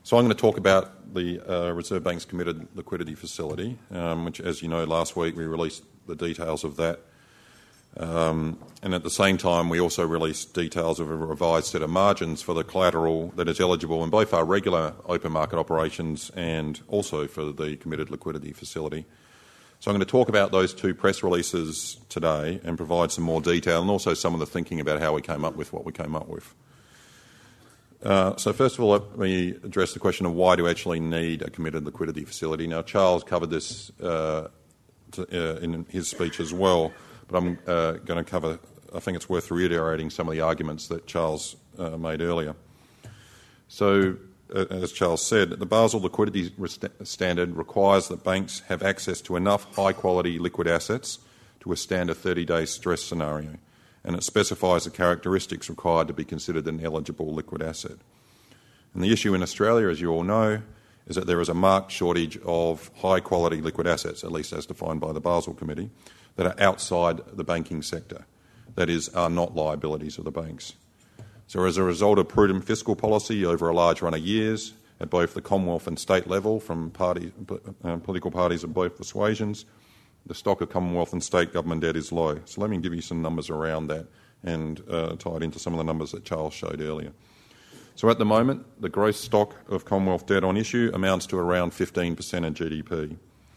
So I'm going to talk about the Reserve Bank's committed liquidity facility, which, as you know, last week we released the details of that. And at the same time, we also released details of a revised set of margins for the collateral that is eligible in both our regular open market operations and also for the committed liquidity facility. So I'm going to talk about those two press releases today and provide some more detail and also some of the thinking about how we came up with what we came up with. So first of all, let me address the question of why do we actually need a committed liquidity facility. Now, Charles covered this in his speech as well, but I'm going to cover, I think it's worth reiterating some of the arguments that Charles made earlier. So, as Charles said, the Basel liquidity standard requires that banks have access to enough high-quality liquid assets to withstand a 30-day stress scenario, and it specifies the characteristics required to be considered an eligible liquid asset. And the issue in Australia, as you all know, is that there is a marked shortage of high-quality liquid assets, at least as defined by the Basel Committee, that are outside the banking sector, that is, are not liabilities of the banks. So as a result of prudent fiscal policy over a large run of years at both the Commonwealth and state level from political parties of both persuasions, the stock of Commonwealth and state government debt is low. So let me give you some numbers around that and tie it into some of the numbers that Charles showed earlier. So at the moment, the gross stock of Commonwealth debt on issue amounts to around 15% of GDP.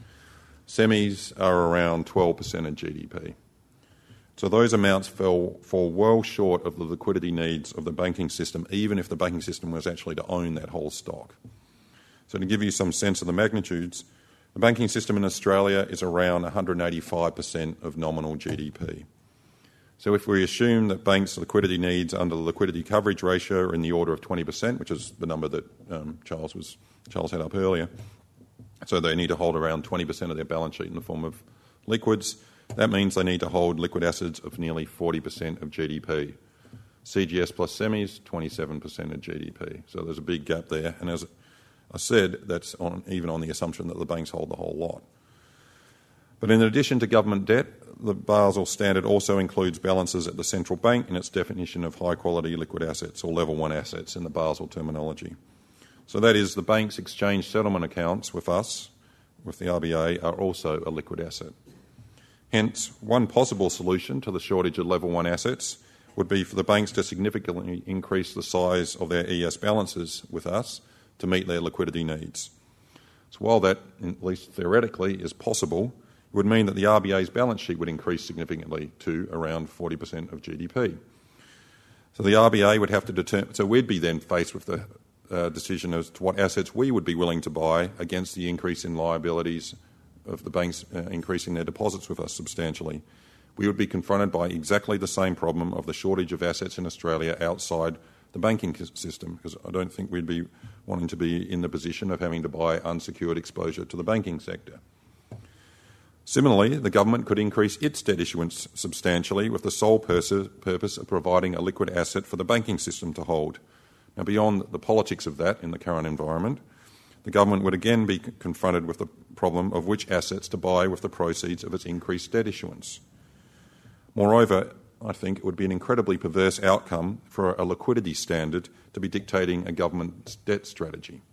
Semis are around 12% of GDP. So those amounts fall well short of the liquidity needs of the banking system, even if the banking system was actually to own that whole stock. So to give you some sense of the magnitudes, the banking system in Australia is around 185% of nominal GDP. So if we assume that banks' liquidity needs under the liquidity coverage ratio are in the order of 20%, which is the number that Charles had up earlier, so they need to hold around 20% of their balance sheet in the form of liquids, that means they need to hold liquid assets of nearly 40% of GDP. CGS plus semis, 27% of GDP. So there's a big gap there. And as I said, that's even on the assumption that the banks hold the whole lot. But in addition to government debt, the Basel standard also includes balances at the central bank in its definition of high-quality liquid assets, or level 1 assets in the Basel terminology. So that is, the bank's exchange settlement accounts with us, with the RBA, are also a liquid asset. Hence, one possible solution to the shortage of level 1 assets would be for the banks to significantly increase the size of their ES balances with us to meet their liquidity needs. So while that, at least theoretically, is possible, it would mean that the RBA's balance sheet would increase significantly to around 40% of GDP. So the RBA would have to determine, so we'd be then faced with the decision as to what assets we would be willing to buy against the increase in liabilities of the banks increasing their deposits with us substantially. We would be confronted by exactly the same problem of the shortage of assets in Australia outside the banking system, because I don't think we'd be wanting to be in the position of having to buy unsecured exposure to the banking sector. Similarly, the government could increase its debt issuance substantially with the sole purpose of providing a liquid asset for the banking system to hold. Now, beyond the politics of that in the current environment, the government would again be confronted with the problem of which assets to buy with the proceeds of its increased debt issuance. Moreover, I think it would be an incredibly perverse outcome for a liquidity standard to be dictating a government's debt strategy.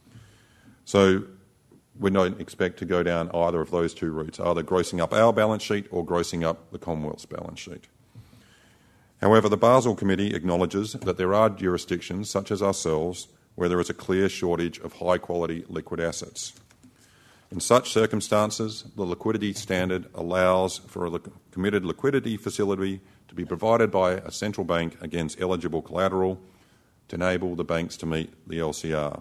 So we don't expect to go down either of those two routes, either grossing up our balance sheet or grossing up the Commonwealth's balance sheet. However, the Basel Committee acknowledges that there are jurisdictions, such as ourselves, where there is a clear shortage of high-quality liquid assets. In such circumstances, the liquidity standard allows for a committed liquidity facility to be provided by a central bank against eligible collateral to enable the banks to meet the LCR.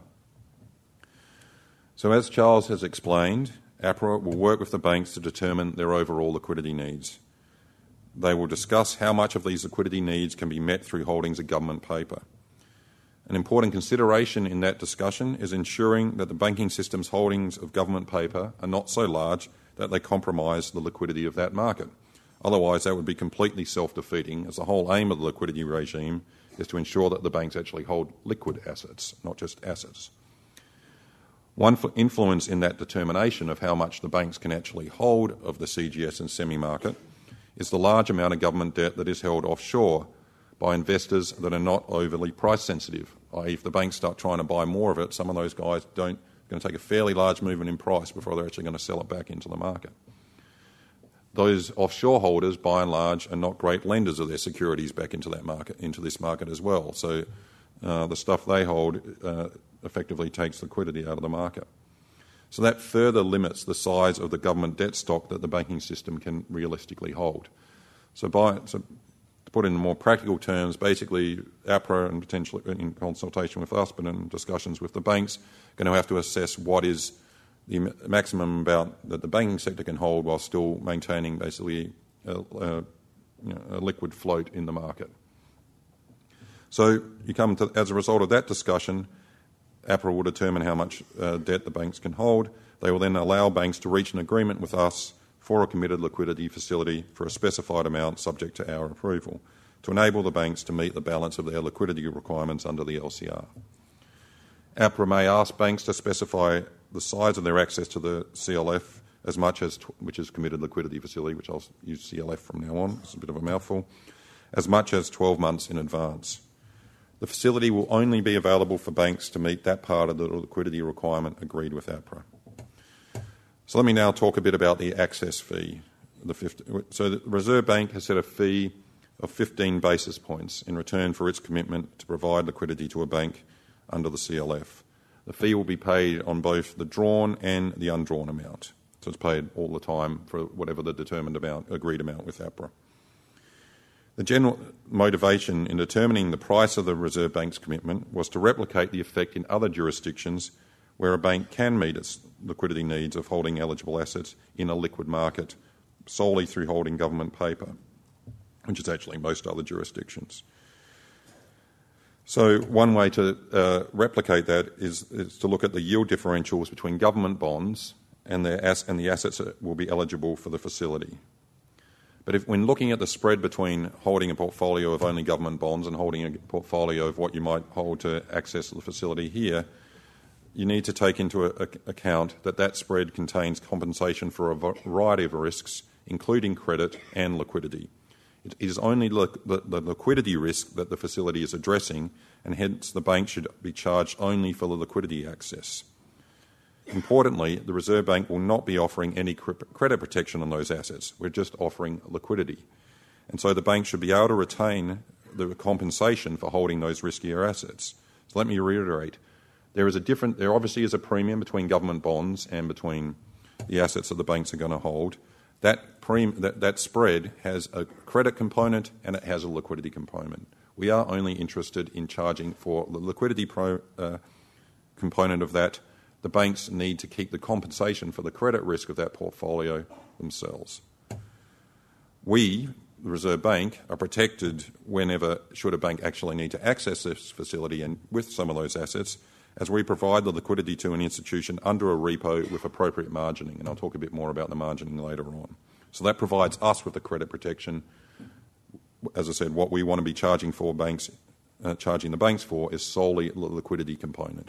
So as Charles has explained, APRA will work with the banks to determine their overall liquidity needs. They will discuss how much of these liquidity needs can be met through holdings of government paper. An important consideration in that discussion is ensuring that the banking system's holdings of government paper are not so large that they compromise the liquidity of that market. Otherwise, that would be completely self-defeating, as the whole aim of the liquidity regime is to ensure that the banks actually hold liquid assets, not just assets. One influence in that determination of how much the banks can actually hold of the CGS and semi-market is the large amount of government debt that is held offshore by investors that are not overly price sensitive, i.e. if the banks start trying to buy more of it, some of those guys going to take a fairly large movement in price before they're actually going to sell it back into the market. Those offshore holders, by and large, are not great lenders of their securities back into that market, into this market as well. So the stuff they hold effectively takes liquidity out of the market. So that further limits the size of the government debt stock that the banking system can realistically hold. So to put it in more practical terms, basically APRA, and potentially in consultation with us but in discussions with the banks, are going to have to assess what is the maximum amount that the banking sector can hold while still maintaining basically a liquid float in the market. So you come to, as a result of that discussion, APRA will determine how much debt the banks can hold. They will then allow banks to reach an agreement with us for a committed liquidity facility for a specified amount subject to our approval to enable the banks to meet the balance of their liquidity requirements under the LCR. APRA may ask banks to specify the size of their access to the CLF as much as, which is committed liquidity facility, which I'll use CLF from now on, it's a bit of a mouthful, as much as 12 months in advance. The facility will only be available for banks to meet that part of the liquidity requirement agreed with APRA. So let me now talk a bit about the access fee. So the Reserve Bank has set a fee of 15 basis points in return for its commitment to provide liquidity to a bank under the CLF. The fee will be paid on both the drawn and the undrawn amount. So it's paid all the time for whatever the determined amount, agreed amount with APRA. The general motivation in determining the price of the Reserve Bank's commitment was to replicate the effect in other jurisdictions where a bank can meet its liquidity needs of holding eligible assets in a liquid market solely through holding government paper, which is actually most other jurisdictions. So one way to replicate that is to look at the yield differentials between government bonds and the assets that will be eligible for the facility. But when looking at the spread between holding a portfolio of only government bonds and holding a portfolio of what you might hold to access the facility here, you need to take into account that spread contains compensation for a variety of risks, including credit and liquidity. It is only the liquidity risk that the facility is addressing, and hence the bank should be charged only for the liquidity access. Importantly, the Reserve Bank will not be offering any credit protection on those assets. We're just offering liquidity. And so the bank should be able to retain the compensation for holding those riskier assets. So let me reiterate. There obviously is a premium between government bonds and between the assets that the banks are going to hold. That spread has a credit component and it has a liquidity component. We are only interested in charging for the liquidity component of that. The banks need to keep the compensation for the credit risk of that portfolio themselves. We, the Reserve Bank, are protected whenever, should a bank actually need to access this facility and with some of those assets, as we provide the liquidity to an institution under a repo with appropriate margining. And I'll talk a bit more about the margining later on. So that provides us with the credit protection. As I said, what we want to be charging the banks for is solely the liquidity component.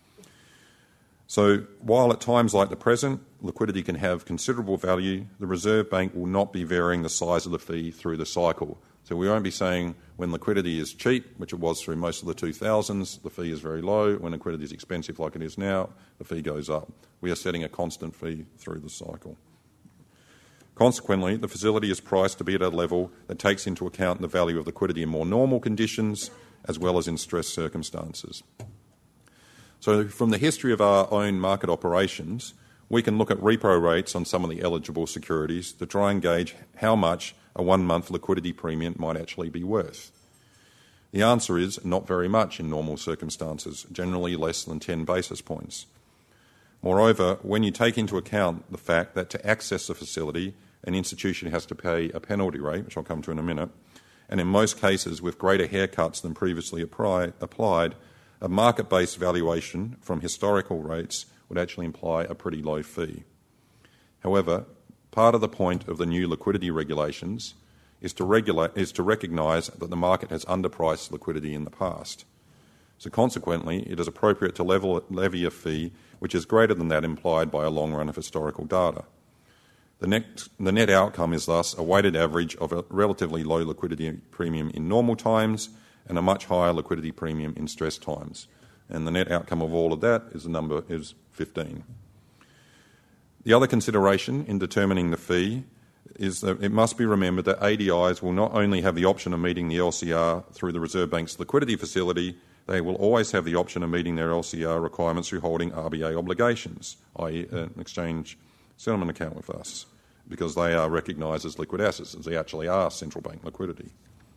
So while at times like the present, liquidity can have considerable value, the Reserve Bank will not be varying the size of the fee through the cycle. So we won't be saying when liquidity is cheap, which it was through most of the 2000s, the fee is very low. When liquidity is expensive like it is now, the fee goes up. We are setting a constant fee through the cycle. Consequently, the facility is priced to be at a level that takes into account the value of liquidity in more normal conditions as well as in stress circumstances. So from the history of our own market operations, we can look at repo rates on some of the eligible securities to try and gauge how much a 1-month liquidity premium might actually be worth. The answer is not very much in normal circumstances, generally less than 10 basis points. Moreover, when you take into account the fact that to access the facility, an institution has to pay a penalty rate, which I'll come to in a minute, and in most cases with greater haircuts than previously applied, a market-based valuation from historical rates would actually imply a pretty low fee. However, part of the point of the new liquidity regulations is to recognise that the market has underpriced liquidity in the past. So consequently, it is appropriate to levy a fee which is greater than that implied by a long run of historical data. The net outcome is thus a weighted average of a relatively low liquidity premium in normal times and a much higher liquidity premium in stress times. And the net outcome of all of that is 15. The other consideration in determining the fee is that it must be remembered that ADIs will not only have the option of meeting the LCR through the Reserve Bank's liquidity facility, they will always have the option of meeting their LCR requirements through holding RBA obligations, i.e. an exchange settlement account with us, because they are recognised as liquid assets, as they actually are central bank liquidity.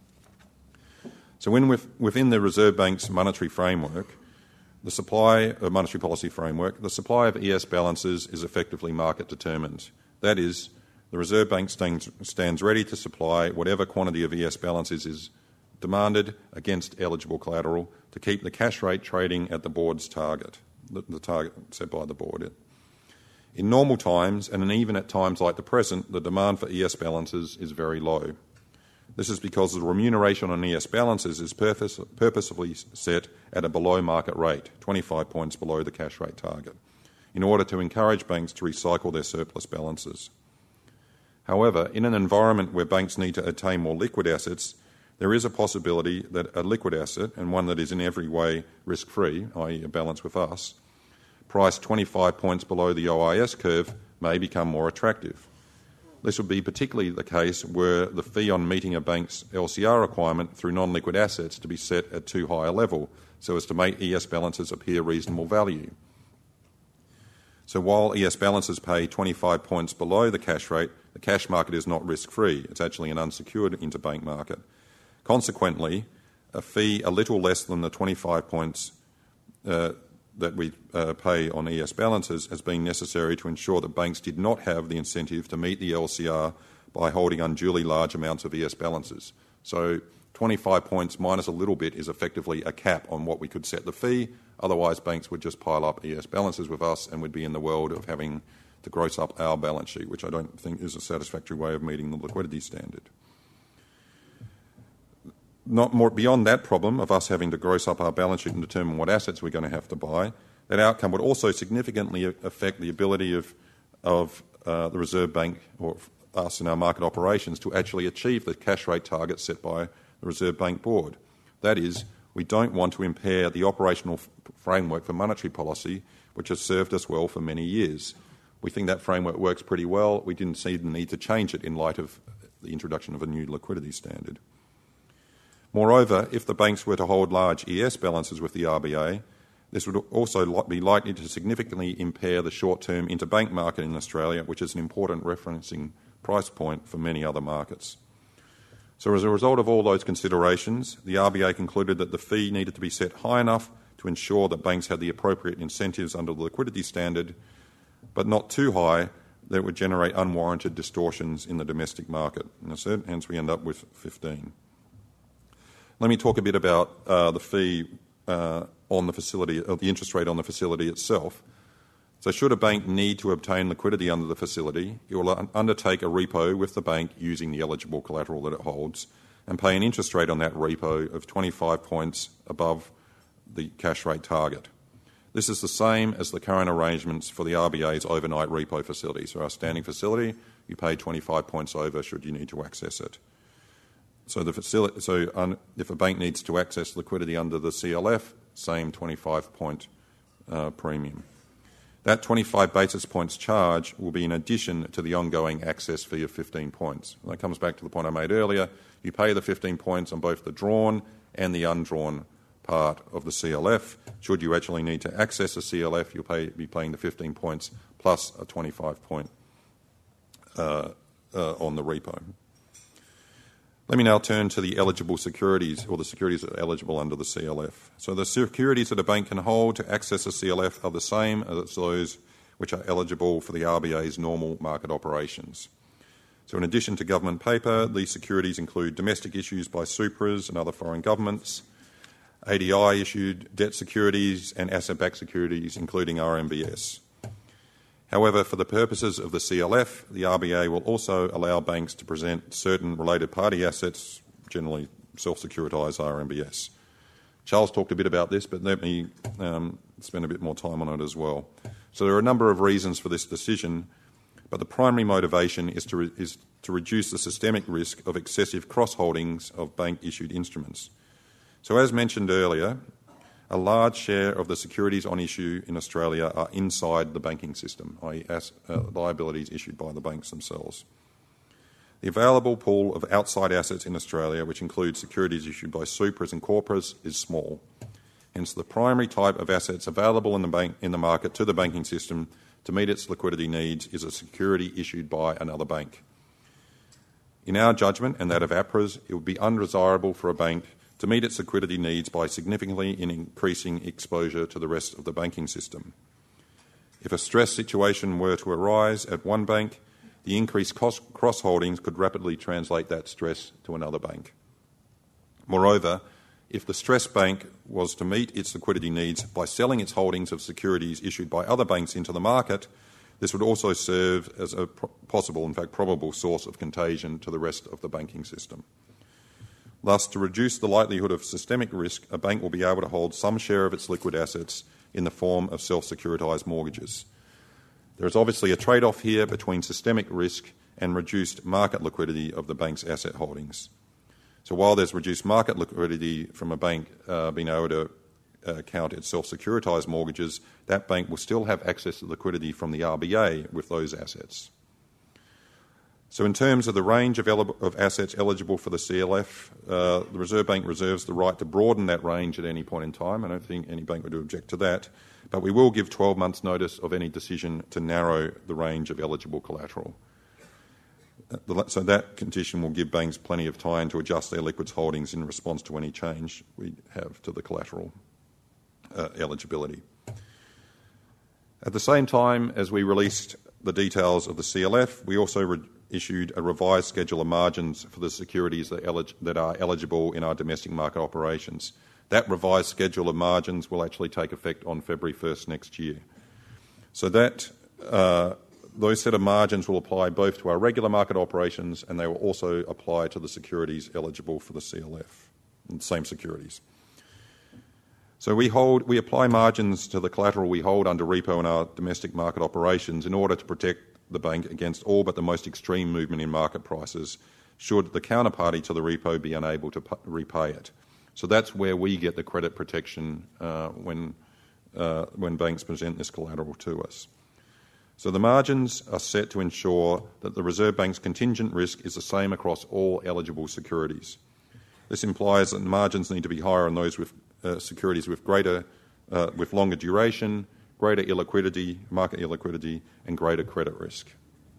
So within the Reserve Bank's monetary framework, the supply of monetary policy framework, the supply of ES balances is effectively market determined. That is, the Reserve Bank stands ready to supply whatever quantity of ES balances is demanded against eligible collateral to keep the cash rate trading at the board's target, the target set by the board. In normal times, and even at times like the present, the demand for ES balances is very low. This is because the remuneration on ES balances is purposefully set at a below market rate, 25 points below the cash rate target, in order to encourage banks to recycle their surplus balances. However, in an environment where banks need to attain more liquid assets, there is a possibility that a liquid asset, and one that is in every way risk-free, i.e. a balance with us, priced 25 points below the OIS curve, may become more attractive. This would be particularly the case were the fee on meeting a bank's LCR requirement through non-liquid assets to be set at too high a level, so as to make ES balances appear reasonable value. So while ES balances pay 25 points below the cash rate, the cash market is not risk-free. It's actually an unsecured interbank market. Consequently, a fee a little less than the 25 points that we pay on ES balances has been necessary to ensure that banks did not have the incentive to meet the LCR by holding unduly large amounts of ES balances. So 25 points minus a little bit is effectively a cap on what we could set the fee. Otherwise, banks would just pile up ES balances with us and would be in the world of having to gross up our balance sheet, which I don't think is a satisfactory way of meeting the liquidity standard. Not more beyond that problem of us having to gross up our balance sheet and determine what assets we're going to have to buy, that outcome would also significantly affect the ability of the Reserve Bank or us in our market operations to actually achieve the cash rate target set by the Reserve Bank Board. That is, we don't want to impair the operational framework for monetary policy, which has served us well for many years. We think that framework works pretty well. We didn't see the need to change it in light of the introduction of a new liquidity standard. Moreover, if the banks were to hold large ES balances with the RBA, this would also be likely to significantly impair the short-term interbank market in Australia, which is an important referencing price point for many other markets. So as a result of all those considerations, the RBA concluded that the fee needed to be set high enough to ensure that banks had the appropriate incentives under the liquidity standard, but not too high that it would generate unwarranted distortions in the domestic market. And hence we end up with 15. Let me talk a bit about the fee on the facility, or the interest rate on the facility itself. So should a bank need to obtain liquidity under the facility, it will undertake a repo with the bank using the eligible collateral that it holds and pay an interest rate on that repo of 25 points above the cash rate target. This is the same as the current arrangements for the RBA's overnight repo facility. So our standing facility, you pay 25 points over should you need to access it. So if a bank needs to access liquidity under the CLF, same 25-point premium. That 25 basis points charge will be in addition to the ongoing access fee of 15 points. And that comes back to the point I made earlier. You pay the 15 points on both the drawn and the undrawn part of the CLF. Should you actually need to access a CLF, you'll be paying the 15 points plus a 25-point on the repo. Let me now turn to the eligible securities, or the securities that are eligible under the CLF. So the securities that a bank can hold to access a CLF are the same as those which are eligible for the RBA's normal market operations. So in addition to government paper, these securities include domestic issues by supras and other foreign governments, ADI-issued debt securities and asset-backed securities, including RMBS. However, for the purposes of the CLF, the RBA will also allow banks to present certain related party assets, generally self-securitized RMBS. Charles talked a bit about this, but let me spend a bit more time on it as well. So there are a number of reasons for this decision, but the primary motivation is to reduce the systemic risk of excessive cross-holdings of bank-issued instruments. So as mentioned earlier, a large share of the securities on issue in Australia are inside the banking system, i.e. liabilities issued by the banks themselves. The available pool of outside assets in Australia, which includes securities issued by supras and corporas, is small. Hence, the primary type of assets available in the market to the banking system to meet its liquidity needs is a security issued by another bank. In our judgment, and that of APRA's, it would be undesirable for a bank to meet its liquidity needs by significantly increasing exposure to the rest of the banking system. If a stress situation were to arise at one bank, the increased cross-holdings could rapidly translate that stress to another bank. Moreover, if the stressed bank was to meet its liquidity needs by selling its holdings of securities issued by other banks into the market, this would also serve as a possible, in fact probable, source of contagion to the rest of the banking system. Thus, to reduce the likelihood of systemic risk, a bank will be able to hold some share of its liquid assets in the form of self-securitized mortgages. There is obviously a trade-off here between systemic risk and reduced market liquidity of the bank's asset holdings. So while there's reduced market liquidity from a bank being able to count its self-securitized mortgages, that bank will still have access to liquidity from the RBA with those assets. So in terms of the range of assets eligible for the CLF, the Reserve Bank reserves the right to broaden that range at any point in time. I don't think any bank would object to that, but we will give 12 months' notice of any decision to narrow the range of eligible collateral. So that condition will give banks plenty of time to adjust their liquids holdings in response to any change we have to the collateral eligibility. At the same time as we released the details of the CLF, we also issued a revised schedule of margins for the securities that are eligible in our domestic market operations. That revised schedule of margins will actually take effect on February 1st next year. So that those set of margins will apply both to our regular market operations, and they will also apply to the securities eligible for the CLF, same securities. So we apply margins to the collateral we hold under repo in our domestic market operations in order to protect the bank against all but the most extreme movement in market prices should the counterparty to the repo be unable to repay it. So that's where we get the credit protection when banks present this collateral to us. So the margins are set to ensure that the Reserve Bank's contingent risk is the same across all eligible securities. This implies that margins need to be higher on those with securities with longer duration, greater illiquidity, market illiquidity, and greater credit risk.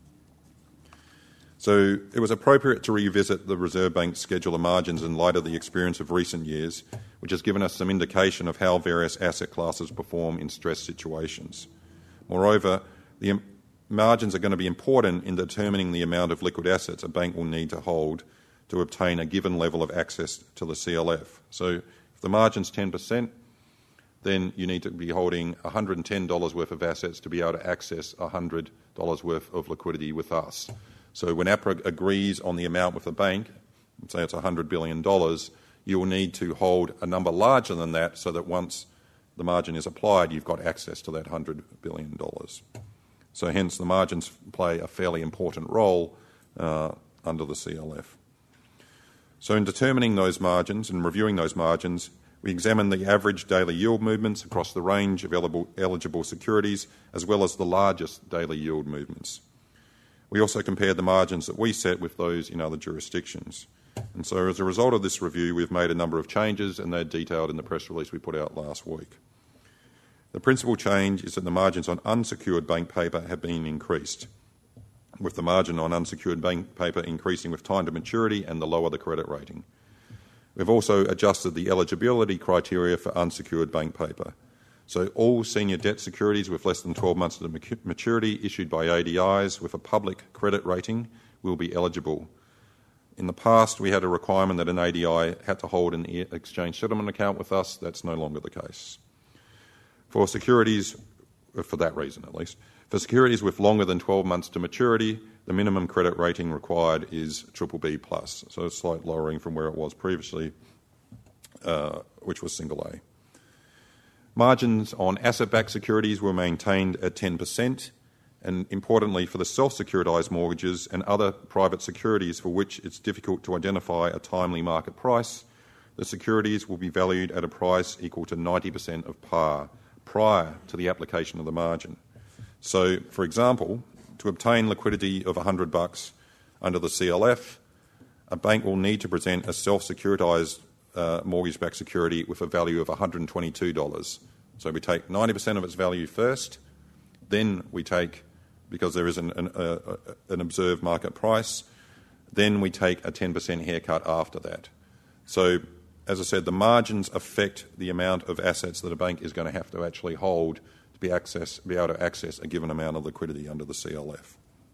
So it was appropriate to revisit the Reserve Bank's schedule of margins in light of the experience of recent years, which has given us some indication of how various asset classes perform in stress situations. Moreover, the margins are going to be important in determining the amount of liquid assets a bank will need to hold to obtain a given level of access to the CLF. So if the margin's 10%, then you need to be holding $110 worth of assets to be able to access $100 worth of liquidity with us. So when APRA agrees on the amount with the bank, say it's $100 billion, you will need to hold a number larger than that so that once the margin is applied, you've got access to that $100 billion. So hence the margins play a fairly important role under the CLF. So in determining those margins and reviewing those margins, we examined the average daily yield movements across the range of eligible securities as well as the largest daily yield movements. We also compared the margins that we set with those in other jurisdictions. And so as a result of this review, we've made a number of changes, and they're detailed in the press release we put out last week. The principal change is that the margins on unsecured bank paper have been increased, with the margin on unsecured bank paper increasing with time to maturity and the lower the credit rating. We've also adjusted the eligibility criteria for unsecured bank paper. So all senior debt securities with less than 12 months to maturity issued by ADIs with a public credit rating will be eligible. In the past, we had a requirement that an ADI had to hold an exchange settlement account with us. That's no longer the case. For securities, for that reason at least, for securities with longer than 12 months to maturity, the minimum credit rating required is BBB+, so a slight lowering from where it was previously, which was single A. Margins on asset-backed securities were maintained at 10%, and importantly for the self-securitized mortgages and other private securities for which it's difficult to identify a timely market price, the securities will be valued at a price equal to 90% of par prior to the application of the margin. So, for example, to obtain liquidity of $100 under the CLF, a bank will need to present a self-securitized mortgage-backed security with a value of $122. So we take 90% of its value first, then we take, because there is an observed market price, then we take a 10% haircut after that. So, as I said, the margins affect the amount of assets that a bank is going to have to actually hold to be able to access a given amount of liquidity under the CLF.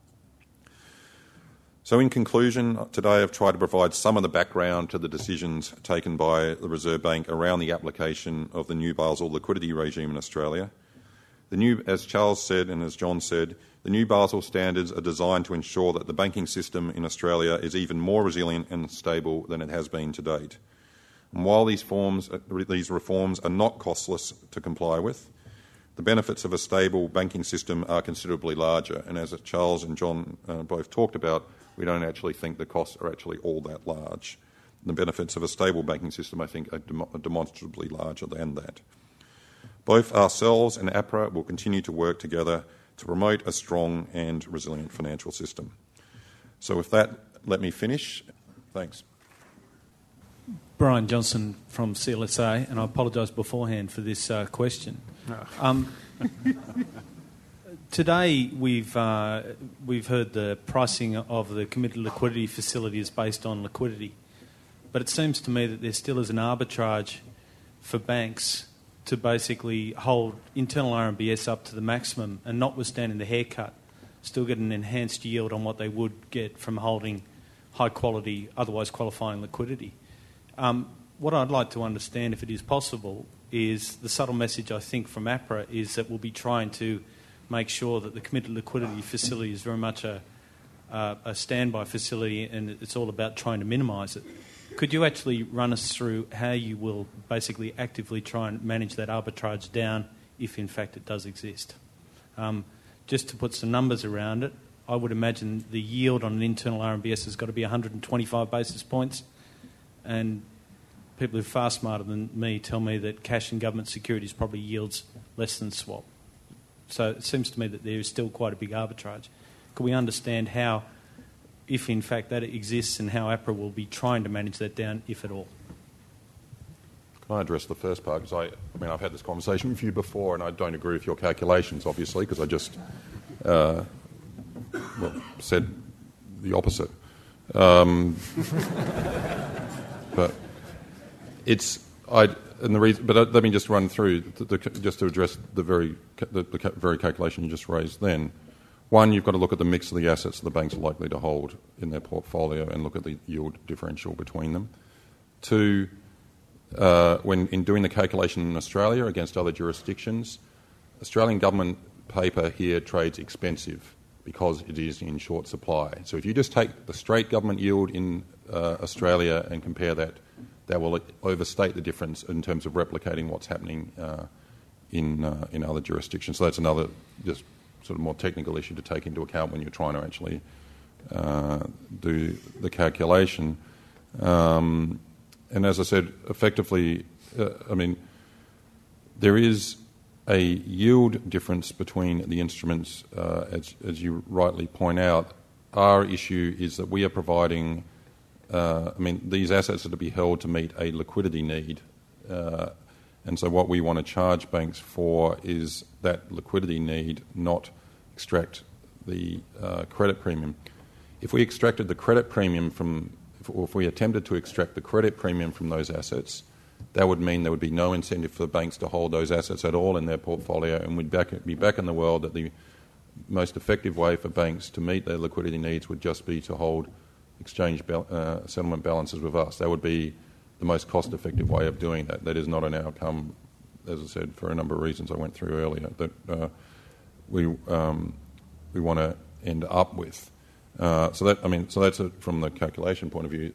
So in conclusion, today I've tried to provide some of the background to the decisions taken by the Reserve Bank around the application of the new Basel liquidity regime in Australia. As Charles said and as John said, the new Basel standards are designed to ensure that the banking system in Australia is even more resilient and stable than it has been to date. And while these reforms are not costless to comply with, the benefits of a stable banking system are considerably larger. And as Charles and John both talked about, we don't actually think the costs are actually all that large. The benefits of a stable banking system, I think, are demonstrably larger than that. Both ourselves and APRA will continue to work together to promote a strong and resilient financial system. So with that, let me finish. Thanks. Brian Johnson from CLSA, and I apologise beforehand for this question. Today we've heard the pricing of the committed liquidity facility is based on liquidity, but it seems to me that there still is an arbitrage for banks to basically hold internal RMBS up to the maximum and, notwithstanding the haircut, still get an enhanced yield on what they would get from holding high quality, otherwise qualifying liquidity. What I'd like to understand, if it is possible, is the subtle message, I think, from APRA is that we'll be trying to make sure that the committed liquidity facility is very much a standby facility, and it's all about trying to minimise it. Could you actually run us through how you will basically actively try and manage that arbitrage down if in fact it does exist? Just to put some numbers around it, I would imagine the yield on an internal RMBS has got to be 125 basis points, and people who are far smarter than me tell me that cash and government securities probably yields less than swap. So it seems to me that there is still quite a big arbitrage. Can we understand how, if in fact that exists, and how APRA will be trying to manage that down, if at all? Can I address the first part? Because I've had this conversation with you before, and I don't agree with your calculations, obviously, because I just said the opposite. But let me just run through just to address the very calculation you just raised. Then, one, you've got to look at the mix of the assets that the banks are likely to hold in their portfolio and look at the yield differential between them. Two, when in doing the calculation in Australia against other jurisdictions, Australian government paper here trades expensive because it is in short supply. So if you just take the straight government yield in Australia and compare that, that will overstate the difference in terms of replicating what's happening in other jurisdictions. So that's another just sort of more technical issue to take into account when you're trying to actually do the calculation. And as I said, effectively, there is a yield difference between the instruments, as you rightly point out. Our issue is that we are providing these assets are to be held to meet a liquidity need. And so what we want to charge banks for is that liquidity need, not extract the credit premium. If we extracted the credit premium if we attempted to extract the credit premium from those assets, that would mean there would be no incentive for the banks to hold those assets at all in their portfolio, and we'd be back in the world that the most effective way for banks to meet their liquidity needs would just be to hold exchange settlement balances with us. That would be the most cost-effective way of doing that. That is not an outcome, as I said, for a number of reasons I went through earlier, that we want to end up with. So that's from the calculation point of view.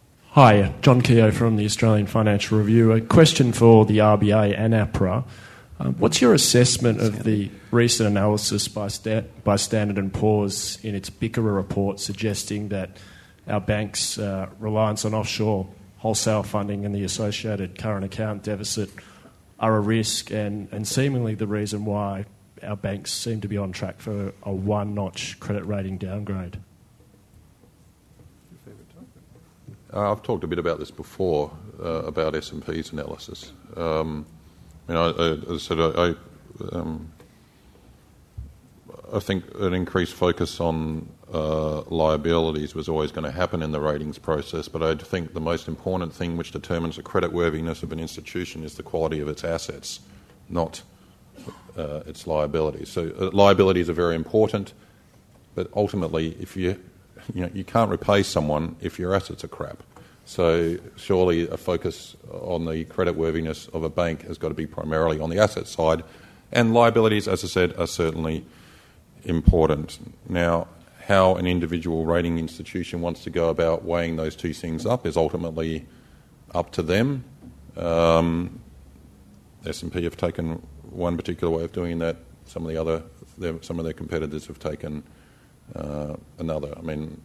Hi, John Keogh from the Australian Financial Review. A question for the RBA and APRA. What's your assessment of the recent analysis by Standard & Poor's in its BICRA report suggesting that our banks' reliance on offshore wholesale funding and the associated current account deficit are a risk and seemingly the reason why our banks seem to be on track for a one-notch credit rating downgrade? I've talked a bit about this before, about S&P's analysis. As I said, I think an increased focus on liabilities was always going to happen in the ratings process, but I think the most important thing which determines the creditworthiness of an institution is the quality of its assets, not its liabilities. So liabilities are very important, but ultimately, if you can't repay someone if your assets are crap. So surely a focus on the creditworthiness of a bank has got to be primarily on the asset side, and liabilities, as I said, are certainly important. Now, how an individual rating institution wants to go about weighing those two things up is ultimately up to them. S&P have taken one particular way of doing that. Some of their competitors have taken another. I mean,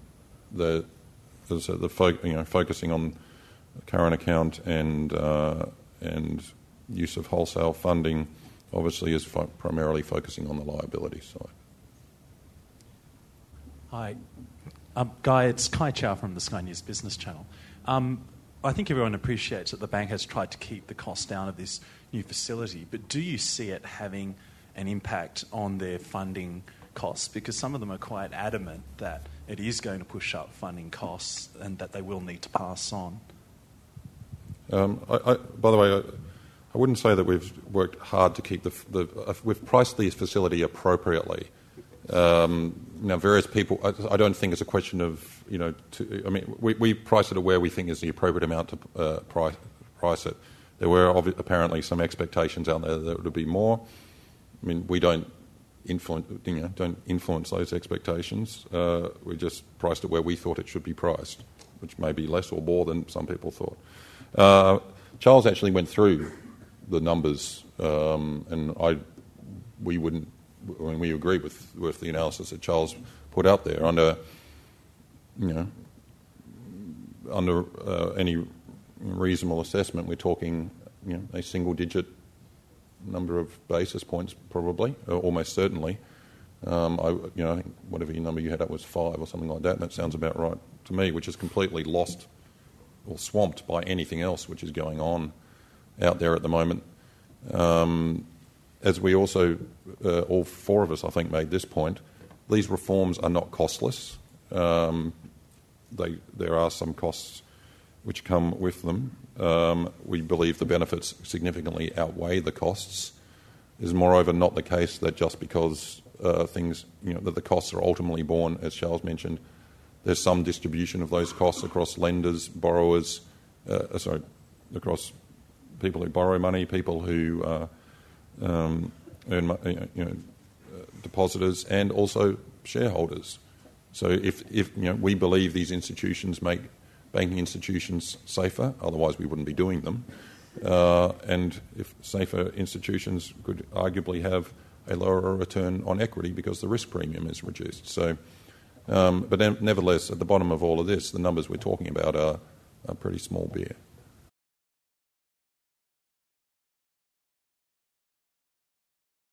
focusing on current account and use of wholesale funding obviously is primarily focusing on the liability side. Hi. Guy, it's Kai Chow from the Sky News Business Channel. I think everyone appreciates that the bank has tried to keep the cost down of this new facility, but do you see it having an impact on their funding costs? Because some of them are quite adamant that it is going to push up funding costs and that they will need to pass on. By the way, I wouldn't say that we've worked hard to keep we've priced the facility appropriately. Now, various people, I don't think it's a question of, we price it at where we think is the appropriate amount to price it. There were apparently some expectations out there that it would be more. I mean, we don't influence those expectations. We just priced it where we thought it should be priced, which may be less or more than some people thought. Charles actually went through the numbers, and we agree with the analysis that Charles put out there. Under any reasonable assessment, we're talking a single-digit number of basis points, probably, or almost certainly. I think whatever number you had up was 5 or something like that, and that sounds about right to me, which is completely lost or swamped by anything else which is going on out there at the moment. As we also, all four of us, I think, made this point, these reforms are not costless. There are some costs which come with them. We believe the benefits significantly outweigh the costs. It is moreover not the case that just because that the costs are ultimately borne, as Charles mentioned, there's some distribution of those costs across lenders, borrowers, across people who borrow money, people who depositors, and also shareholders. So if we believe these institutions make banking institutions safer, otherwise we wouldn't be doing them, and if safer institutions could arguably have a lower return on equity because the risk premium is reduced. So, but nevertheless, at the bottom of all of this, the numbers we're talking about are pretty small beer.